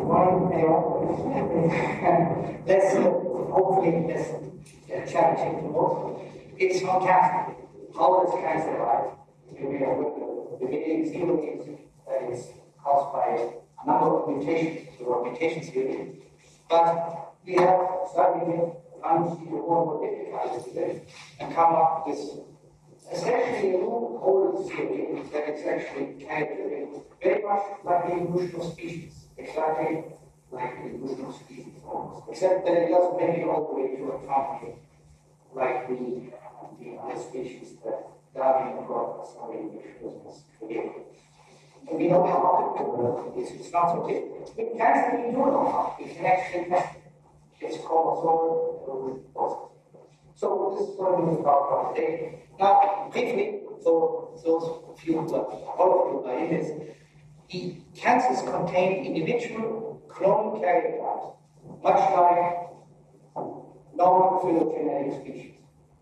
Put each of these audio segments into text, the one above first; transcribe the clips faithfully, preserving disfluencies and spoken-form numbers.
one, uh, less, uh, hopefully less uh, challenging to most. It's on cancer. How does cancer arise? The beginning zero is that is caused by a number of mutations. There are mutations here. But we have studied understood more more difficult today and come up with essentially a new whole theory that is actually carried very much like the evolution of species, exactly like the evolution of species almost, except that it doesn't make it all the way to a company like the, the other species that Darwin brought us already, which was created. And we know how to do it. It's not so difficult. It can be do know how. It can actually test it. It's chromosomal process. So this is what we will talk about today. Now, briefly, so those of you, all of you are in this, the cancers contain individual clonal karyotypes, much like normal phylogenetic species.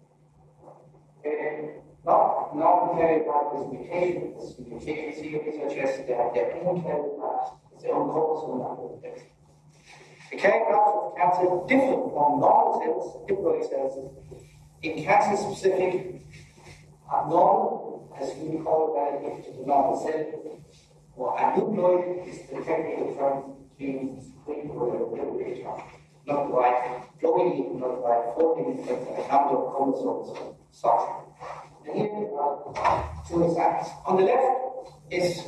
And not normal karyotype is mutation. This mutation theory suggests that they have their own karyotypes, their own chromosomal protection. The karyotypes of cancer differ from normal cells, diploid cells, in cancer-specific abnormal, as we call it, relative to the normal cell, or aneuploid is the technical term being used, not like flowing, not like folding, but a number of chromosomes or such. And here are two examples. On the left is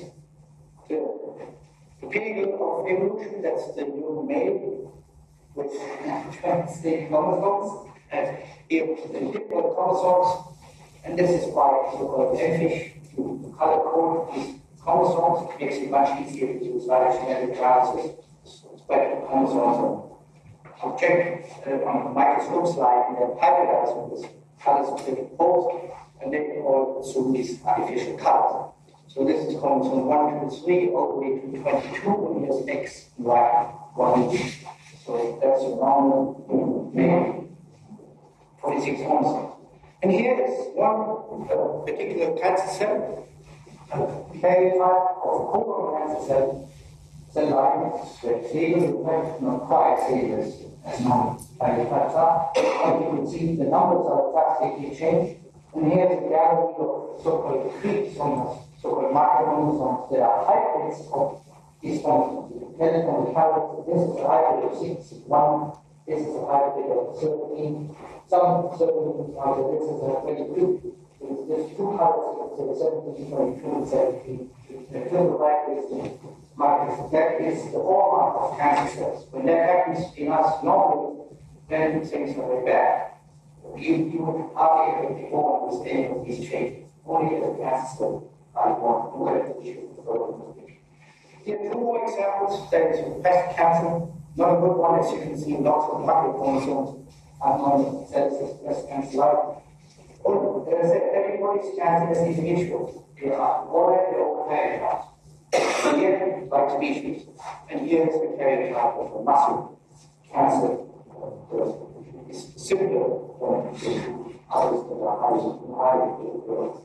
the, the pinnacle of evolution, that's the human male, with twenty-six chromosomes, and here the diploid chromosomes, and this is why so-called fish to color code these chromosomes. It makes it much easier to use genetic analysis, spread the chromosomes on check uh, on the microscope slide, and then hybridize with this color-specific poles, and then all assume these artificial colors. So this is chromosome one, two, three, all the way to twenty-two, and here's X, Y, one each. So that's a normal male, forty-six chromosomes. And here is one uh, particular cancer cell, a karyotype of cobra cancer cell, cell line, the stable, not quite stable as normal karyotypes are. But you can see the numbers are drastically changed. And here's a gallery of so-called creeps on so-called microchromosomes that are hybrids of these chromosomes. Depending on the hybrid, this is a hybrid of six, one, this is a hybrid of thirteen, some seventeen, this is a twenty-two. There's two hybrids, so seventeen, twenty-two, and seventeen. The clinical hybrids, that is the hallmark of cancer cells. When that happens in us normally, then things are very bad. You, you would hardly ever be born with any of these changes. Only the cancer cells are born who have the issue. Here are two more examples. There is breast cancer, not a good one, as you can see, lots of microchromosomes are normal cells of breast cancer like. Oh, as I said, everybody's cancer is individual. They are already all karyotypes. Here, like species. And here is the karyotype of a muscle cancer. It's similar to others that are highly.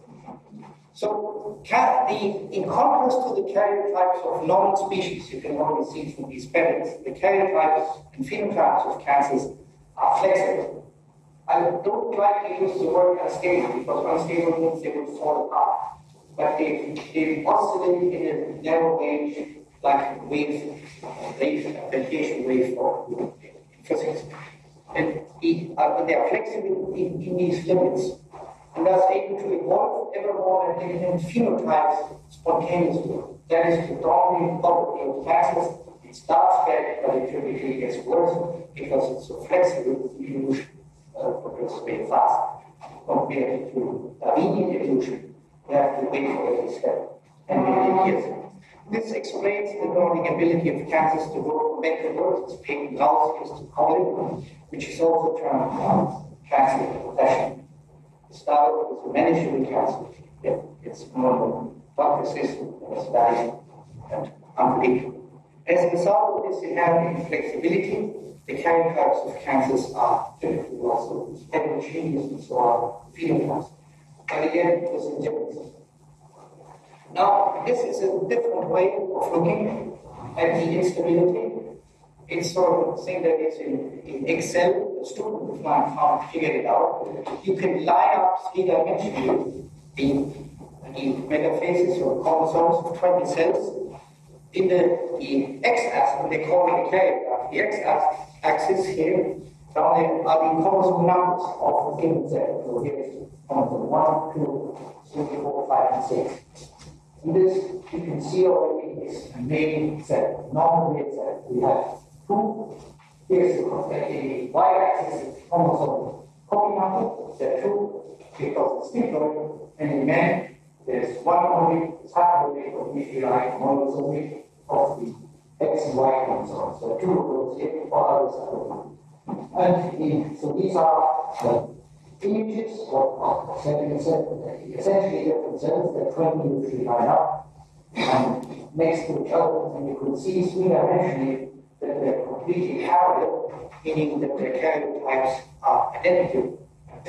So, the, in contrast to the karyotypes of normal species, you can already see from these pellets, the karyotypes and phenotypes of cancers are flexible. I don't like to use the word unstable, because unstable means they will fall apart. But they, they oscillate in a narrow range, like wave, wave, radiation wave for physics. And they are flexible in, in these limits, and thus able to evolve ever more and different phenotypes spontaneously. That is the dominant property of cancers. It starts bad, but it typically gets worse because it's so flexible. Evolution uh, progresses very fast. Compared to Darwinian evolution, you have to wait for every step and many years. This explains the growing ability of cancers to grow from bad to worse. It's Peyton Gauss used to call it, which is also termed um, cancer progression. It started with a manageable cancer. It, it's more drug resistant and it's very and unpredictable. As a result of this inherent inflexibility, the karyotypes of cancers are typically also heterogeneous or phenotypes. But again, there's a difference. Now, this is a different way of looking at the instability. It's sort of thing that is in, in Excel, the student of mine can't figure it out. You can line up three-dimensionally the, the metaphases or chromosomes of twenty cells in the, the x-axis, they call it a K graph. The x-axis here, down there are the chromosome numbers of the given cell. So here is chromosome one, two, three, four, five, and six. In this, you can see already is a male cell, normal male cell. We have two. Here's the, the y-axis is chromosome copy number. There are two because it's diploid, and in men there's one only haploid of the if you like monosomy of the X and Y chromosomes. So two of those here, for others are and in, so these are the images of, of essentially different cells that twenty usually line up and next to each other, and you could see three-dimensionally that they're completely parallel, meaning that their karyotypes are identical.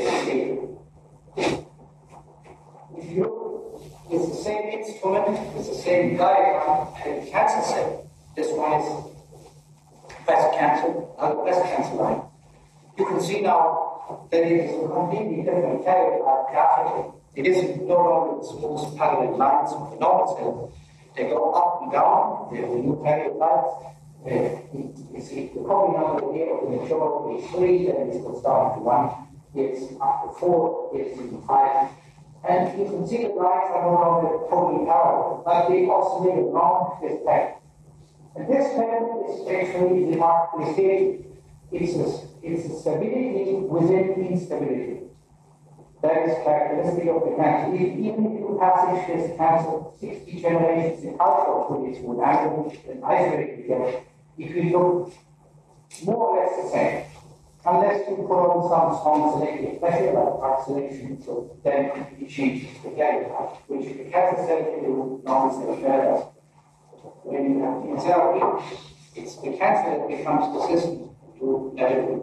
If you look with the same instrument, with the same diagram, at a cancer cell, this one is breast cancer, another breast cancer line, you can see now that it is a completely different karyotype graphically. It isn't no longer the smooth parallel lines of the normal cell. They go up and down, there's a new karyotype. Uh, you see the copy number here of the mature is three, then it goes down to one, it's up to four, it's even five. And you can see the lines are no longer totally parallel, but they oscillate along this pattern. And this pattern is actually remarkably stable. It's a, it's a stability within instability. That is characteristic of the cancer. Even if you passage this cancer sixty generations in culture to this would and isolate together, if you look more or less the same, unless you put on some strong selective pressure like arc selection, so then it changes the karyotype, which the cancer cell can do, non-cell further. When you have the therapy, it's the cancer that becomes resistant to therapy.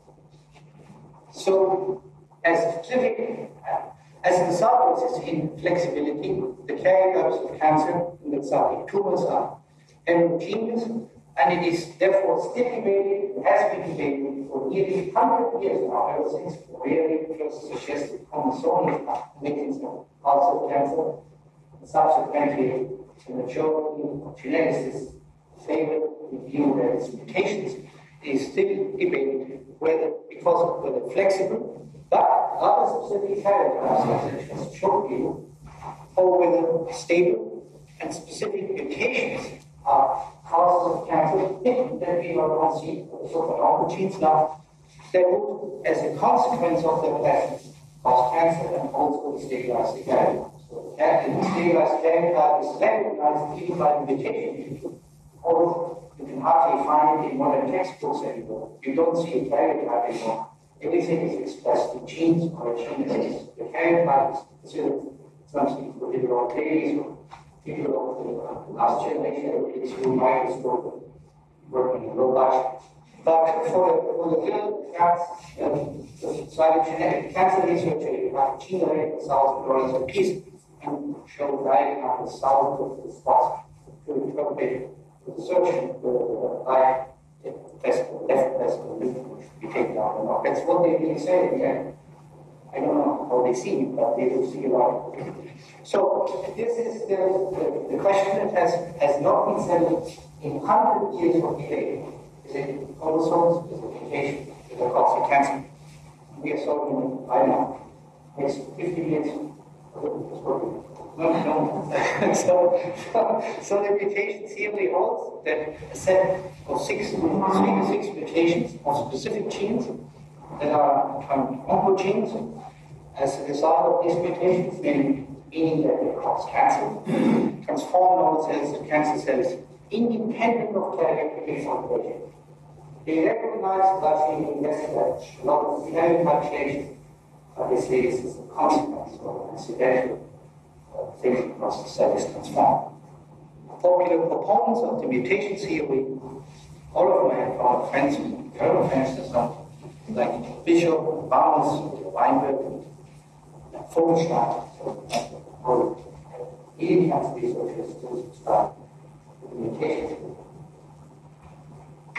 So, as specific, as a result of this inflexibility, the karyotypes of cancer in the solid tumors are heterogeneous, and it is therefore stipulated, has been debated for nearly one hundred years now, ever since really first suggested chromosomal mechanism of also cancer, and subsequently the majority of geneticists favored the view that its mutations. It is still debated whether, because of whether flexible, but other specific karyotypes, as I showed you, or whether stable and specific mutations are causes of cancer, different than we don't see for the so-called oncogenes now, that would, as a consequence of their presence, cause cancer and also destabilize the karyotype. So the destabilized karyotype is recognized even by the mutation, although you can hardly find it in modern textbooks anymore. You don't see a karyotype anymore. Everything is expressed in genes or genes. The karyotype is considered something for little babies or people of the last generation, it's through microscope, working in robots. But for the, for the real um, so I have genetic cancer research, you have generated a thousand dollars a piece and show diagram of thousands of spots to interpret the search for the right vesicle, left vesicle, which should be taken out or not. That's what they really say in the end. I don't know how they see it, but they will see a lot. So this is the, the, the question that has, has not been settled in one hundred years of debate. Is it chromosomes? Is it mutation? Is it cause cancer? We are solving, I don't know, next fifty years. No, no. so, so the mutations here we hold that a set of six, three to six mutations of specific genes that are oncogenes. As a result of these mutations, meaning that they cause cancer, transform normal cells to cancer cells independent of karyotype formation. They recognize that in investigators a lot of karyotype changes, but they say this is a consequence of an incidental uh, thing because the cell is transformed. Popular proponents of the mutation theory, all of them have found friends, internal friends, and so like Bishop, Barnes, Weinberg, Vogelstein, or ebenfalls researchers to start with the mutations.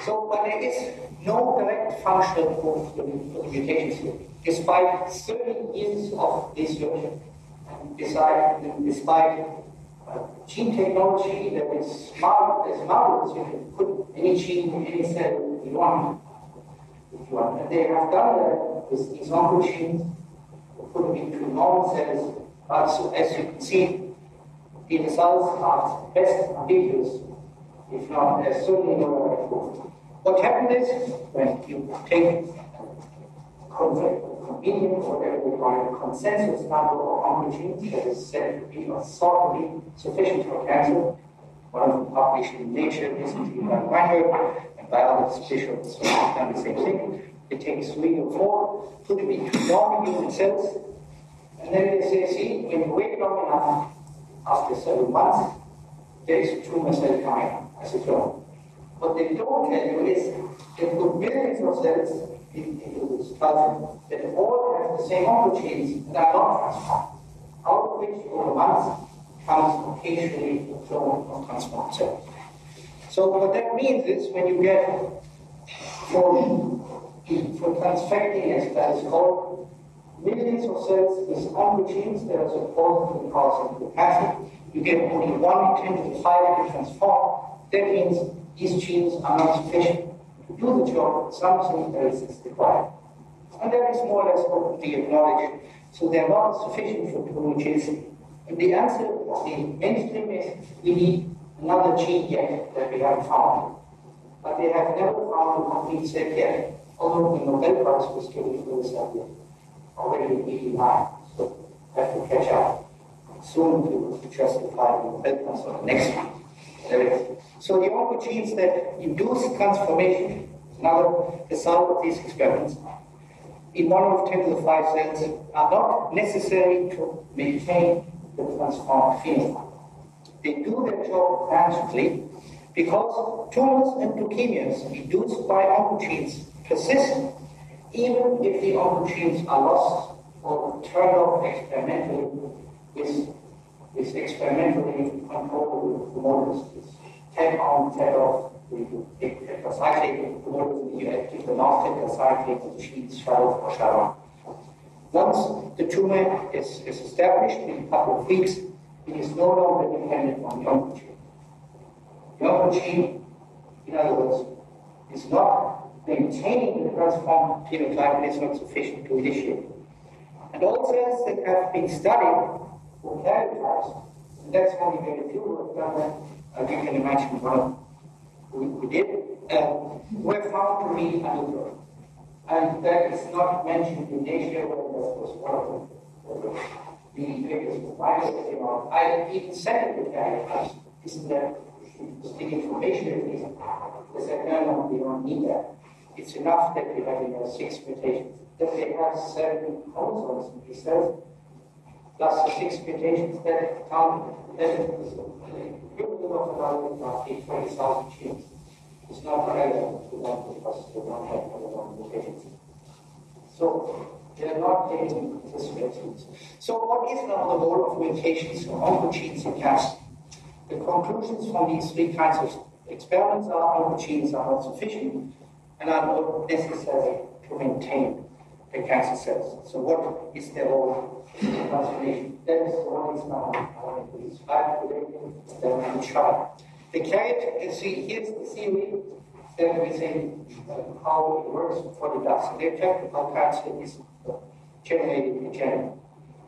So, but there is no direct functional proof for the, for the mutations here, despite thirty years of research, and despite, despite uh, gene technology that is smart, as marvelous. You can put any gene in any cell you want. If you want. And they have done that with these oncogenes, put them into normal cells. But so as you can see, the results are best ambiguous, if not, there's certainly no proof. What happened is, when you take convenient, or whatever we call it, consensus number of oncogenes that is said to be or thought to be sufficient for cancer, one of them published in Nature recently by Weinberg, and by others, Bishop has done the same thing. It takes three or four, put them into normal human cells, and then they say, see, when you wait long enough, after several months, there is a tumor cell coming as a clone. What they don't tell you is they put millions of cells into this culture that all have the same oncogenes and are not transformed, out of which over months comes occasionally a clone of transformed cells. So what that means is when you get for, for transfecting, as that is called, millions of cells with oncogenes that are supposed to cause the cancer, you get only one in ten to the five to transform. That means these genes are not sufficient to do the job. Something else is required. And that is more or less openly acknowledged. So they are not sufficient for tumorigenicity. And the answer of the mainstream is we need another gene yet that we haven't found. But they have never found a complete set yet, although the Nobel Prize was given for this idea already in eighty-nine. So have to catch up soon to, to justify the Nobel Prize on the next one. So the oncogenes that induce transformation, another result of these experiments, in one of ten to the five cells are not necessary to maintain the transformed phenotype. They do their job tangibly because tumors and leukemias induced by oncogenes persist even if the oncogenes are lost or turned off experimentally with, with experimentally controllable promoters. Tap on, tap off, we do tetracyclic promoters, you activate the non-tetracyclic, the genes shut off or shut on. Once the tumor is, is established in a couple of weeks, it is no longer dependent on the oncogene. The oncogene, in other words, is not maintaining the transformed phenotype, and is not sufficient to initiate. And all cells that have been studied for karyotypes, and that's only very few who have done that, as you can imagine, one of we, we did, uh, were found to be unusual. And that is not mentioned in Nature, where there was one of the, the biggest providers came out. I even said it with karyotypes, isn't that the information it is? They said, no, no, we don't need that. It's enough that we have you know, six mutations. That they have seven chromosomes in these cells, plus the six mutations that count that is the equivalent of about roughly twenty thousand genes. It's not relevant to them because they don't have chromosomal mutations. So they are not taking this mutations. So what is now the role of mutations or oncogenes in cancer? The conclusions from these three kinds of experiments are oncogenes are not sufficient and are not necessary to maintain the cancer cells. So what is their role in transformation? That is one experiment I want to describe today, then I will try. The carrot, you see, here's the theory that we say uh, how it works for the dust. The effect of how cancer is generated in general.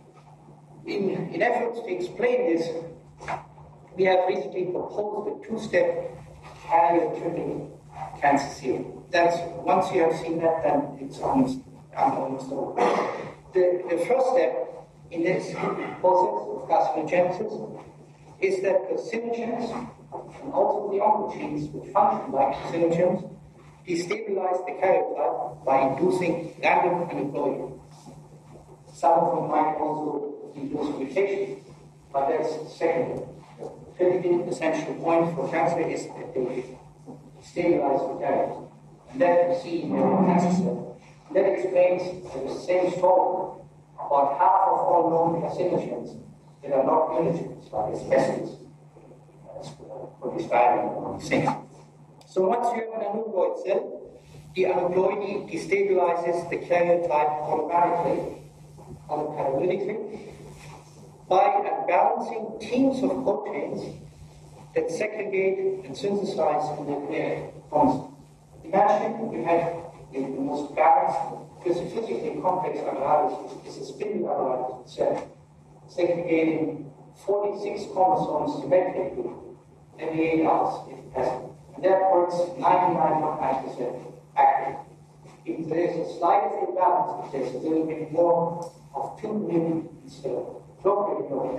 In, in efforts to explain this, we have recently proposed a two-step karyotypic cancer theory. That's once you have seen that, then it's almost, almost over. The, the first step in this process of carcinogenesis is that the carcinogens and also the oncogenes, which function like carcinogens, destabilize the karyotype by inducing random aneuploidy. Some of them might also induce mutation, but that's secondary. The critical essential point for cancer is that they stabilize the karyotype. And that you see in the cancer cell. That explains the same story about half of all known carcinogens that are not mutagens, like asbestos, for describing things. So once you have an aneuploid cell, the aneuploidy destabilizes the karyotype automatically, autocatalytically, by unbalancing teams of proteins that segregate and synthesize in the nucleic chromosome. Imagine you have the most balanced, physically complex apparatus is a spindle apparatus itself, segregating forty-six chromosomes symmetrically every eight hours if present. And that works ninety-nine point nine percent active. If there is a slight imbalance, if there's a little bit more of two million instead of protein or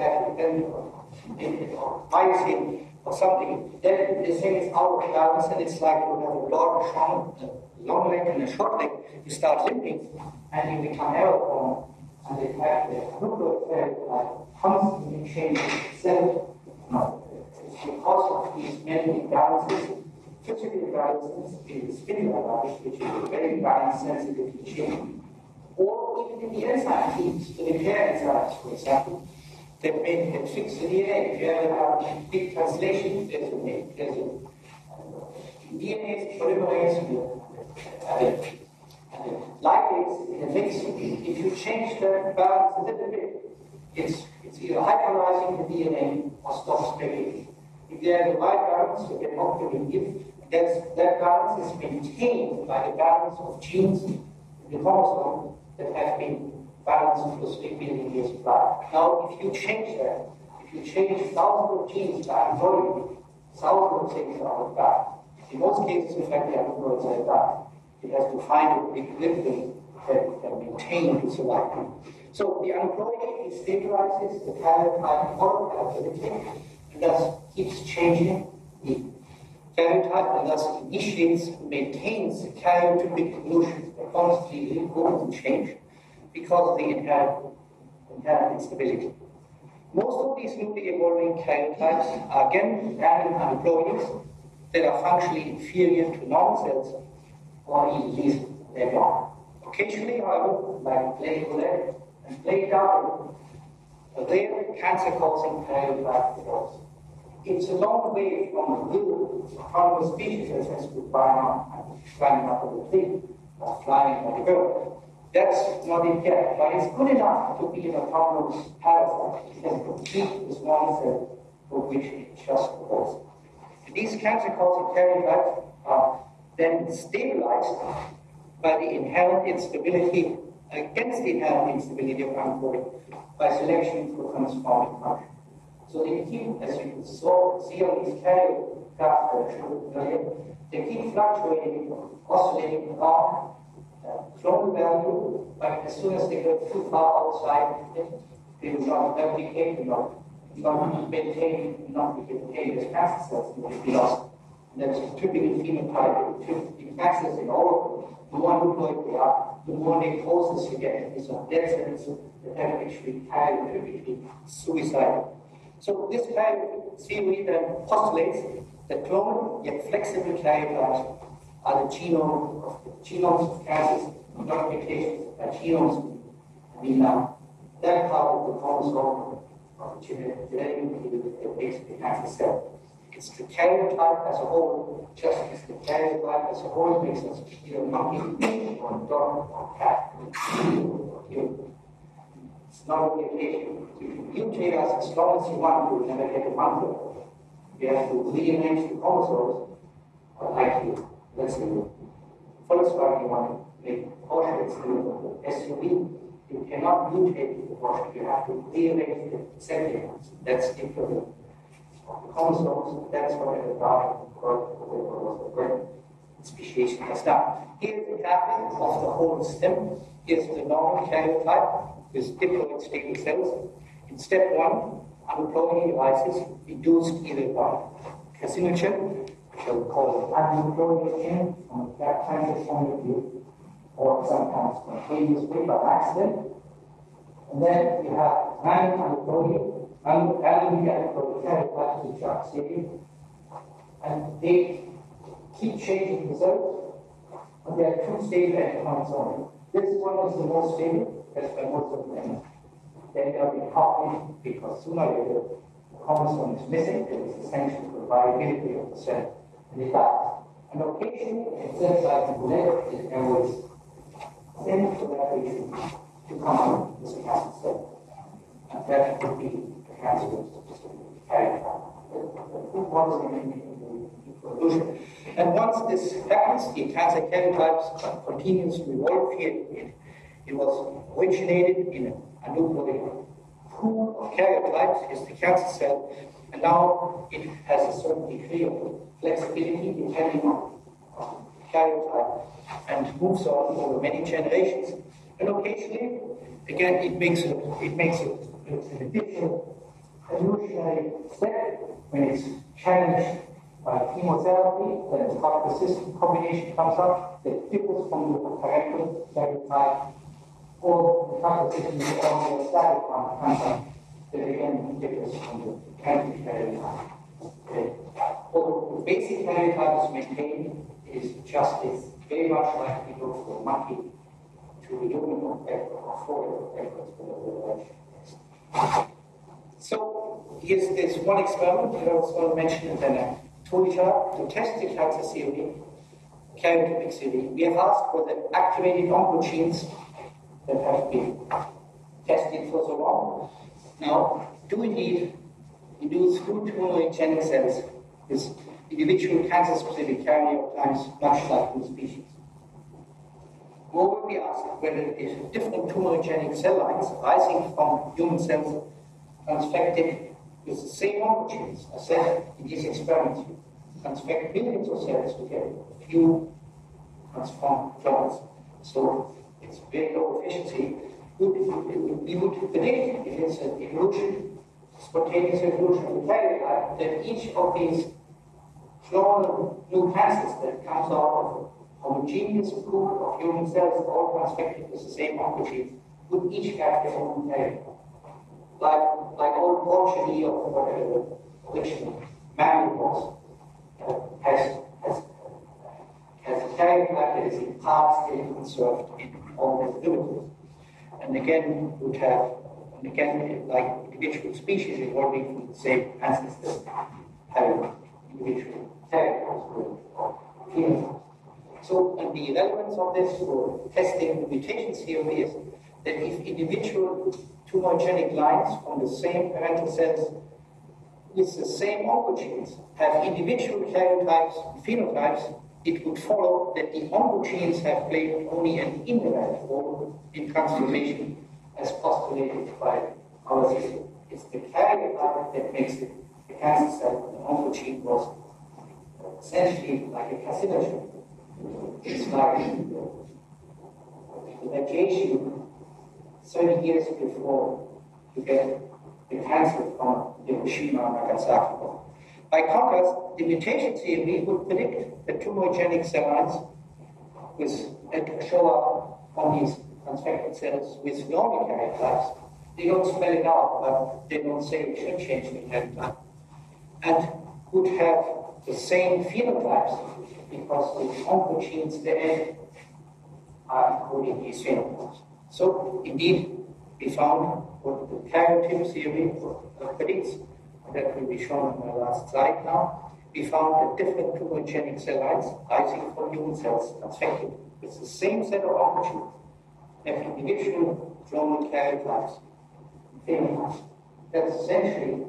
active or myosin or something, then the thing is out of balance and it's like you have a long, strong, long leg and a short leg. You start limping and you become aeroform, and they have the nuclear like constantly changing itself. It's because of these many imbalances, physical imbalances in the spindle apparatus, which is a very balance sensitive change, or even in the enzyme teams, the repair enzymes, for example, that may can fix the D N A. If you have a big translation, there's a, there's a D N A polymerase, uh, lipase in a mix. If you change the balance a little bit, it's, it's either hyperlyzing the D N A or stops making it. If there's a right balance, you get optimally give. That's, that balance is maintained by the balance of genes in the chromosome that have been balanced for three billion years of life. Now, if you change that, if you change thousands of genes by volume, thousands of things are out of balance. In most cases, in fact, the aneuploids are that. It has to find an equilibrium that can maintain its life. So the aneuploid destabilizes the karyotype autocatalytically, and thus keeps changing the karyotype, and thus initiates, maintains the karyotypic evolution that constantly evolves and change because of the inherent, inherent instability. Most of these newly evolving karyotypes are again random aneuploidies that are functionally inferior to normal cells or even lethal. They're gone. Occasionally, however, like Blake and Blake Darwin, a rare cancer-causing karyotype develops. It's a long way from a real autonomous species that has to climbing up on the tree or flying like a bird. That's not it yet, but it's good enough to be an autonomous parasite. It can complete the small cell for which it just was. These cancer-causing karyotypes are then stabilized by the inherent instability, against the inherent instability of aneuploid, by selection for transforming function. So they keep, as you can see on these karyotypes, they keep fluctuating, oscillating around clonal value, but as soon as they go too far outside it, they will not replicate enough, not maintain enough to maintain as cancer cells will be lost. And that's a typical phenotype. Typically, cancers in all, the more nucleoid they are, the more necrosis you get. These are dead cells that have actually carried typically suicidal. So this kind of theory then postulates that clonal yet flexible karyotypes are the genome of the genomes of cancers, not mutations by genomes. I mean now, that part of the chromosome of the genetic that makes the cancer cell. It's the karyotype as a whole, just as the karyotype as a whole makes us either monkey or dog or cat or human. It's not a mutation. You can mutate us as long as you want, you will never get a monkey. You have to rearrange the chromosomes, or like you. Let's say, Volkswagen, you want to make Porsche, it's an S U V. You cannot mutate the Porsche, you have to rearrange the segments. That's the equivalent of the chromosomes. That's what a Darwin or the speciation has done. Here's the graphic of the whole stem. Here's the normal karyotype with diploid stable cells. In step one, aneuploidy devices induced either by carcinogen, so we call it aneuploidy gene from a cancer point of view, or sometimes spontaneously by accident. And then you have random aneuploidy, random aneuploidy karyotypes which are stable, and they keep changing the cells, but they are two stable endpoints only. This one is the most stable, that's why most of them. Then they'll be copied because sooner or later the chromosome is missing, it is essential for the viability of the cell, and it dies. And occasionally, it says like the left, it was sent to that region to come out with a cancer cell. And that would be the cancerous character. And once this happens, the cancer karyotypes continuously evolve here. It, it was originated in a nuclear pool of karyotypes, is the cancer cell, and now it has a certain degree of flexibility depending on the karyotype and moves on over many generations. And occasionally, again, it makes a, it makes a, an additional evolutionary step when it's challenged by chemotherapy, then a drug resistant combination comes up that differs from the parental karyotype, or the drug resistant homeostatic one comes up that again differs from the parental karyotype. Okay. Although the basic karyotype is maintained, it is just it's very much like we go from a monkey to a human or four efforts. So here's this one experiment that I was going to mention, and then I told you to test the cancer theory, karyotypic theory. We have asked for the activated oncogenes that have been tested for so long. Now, do indeed induce flu tumorigenic cells with individual cancer-specific karyotypes, much like in species. Moreover, we asked whether if different tumorigenic cell lines arising from human cells transfected with the same oncogenes. I said in these experiments, you transfect millions of cells to get a few transformed clones. So it's very low efficiency. We would predict, if it's an evolution, spontaneous evolution of the karyotype, that each of these clonal new cancers that comes out of homogeneous pool of human cells all transfected with the same oncogenes would each have their own karyotype. Like, like old progeny of whatever the original mammal was, uh, has, has, has a karyotype that is in part still conserved in all their derivatives. And again, would have, and again, like individual species evolving from the same ancestors, having individual karyotypes or phenotypes. So, and the relevance of this for testing the mutation theory is that if individual tumorigenic lines from the same parental cells with the same oncogenes have individual karyotypes and phenotypes, it would follow that the oncogenes have played only an indirect role in transformation as postulated by our system. It's the karyotype that makes it the cancer cell. The oncogene was essentially like a carcinogen. It's like the radiation thirty years before you get the cancer from Hiroshima and Nagasaki. By contrast, the mutation theory would predict that tumorigenic cell lines with, that show up on these transfected cells with normal karyotypes. They don't spell it out, but they don't say it should change the karyotype. And would have the same phenotypes because the oncogenes there are encoding these phenotypes. So, indeed, we found what the karyotype theory predicts, and that will be shown on my last slide now. We found that different tumorigenic cell lines arising from human cells transfected with the same set of oncogenes have individual clonal karyotypes and phenotypes. That's essentially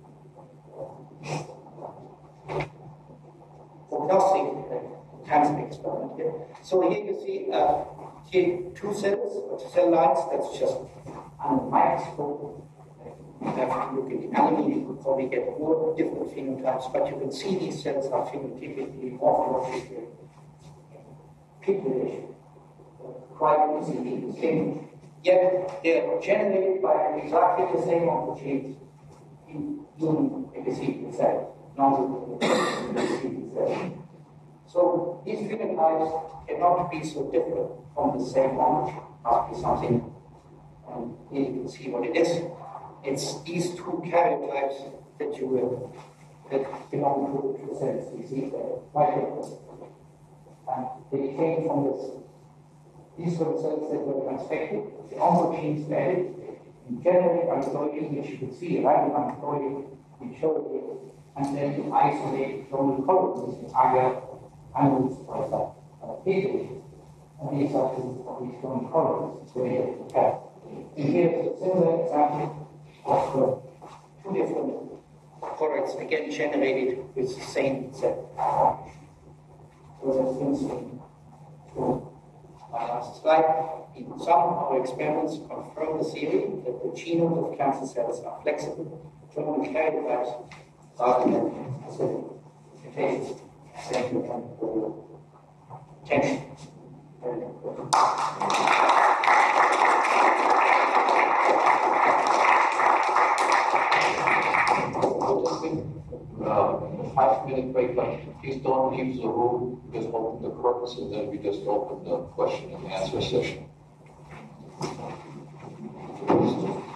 prognostic cancer experiment here. So here you see uh, here two cells, cell lines, that's just on the microscope. You have to look at the animal, you could probably get more different phenotypes, but you can see these cells are phenotypically, morphologically pigmented, quite easily distinguished. Yet they are generated by exactly the same oncogenes in human epithelial cells, non-human epithelial cells. So these phenotypes cannot be so different from the same oncogene. Must be something, and here you can see what it is. It's these two karyotypes that you will, that belong to the cells. You see the white cells. And they came from this. These were the cells that were transfected. The oncogenes were added. In general, aneuploidy, which you can see, right? Aneuploidy, we showed it. And then you isolate clonal colonies in other angles like that. And here, and these are these strong colors to be able to have. And here's a similar example of uh, two different products, again generated with the same set. Those are things to my last slide. In some of our experiments confirm the theory that the genomes of cancer cells are flexible, terminally carried about rather than specific mutations. Thank you for your attention. Uh, five minute break, but please don't leave the room. Just open the curtains and then we just open the question and answer session.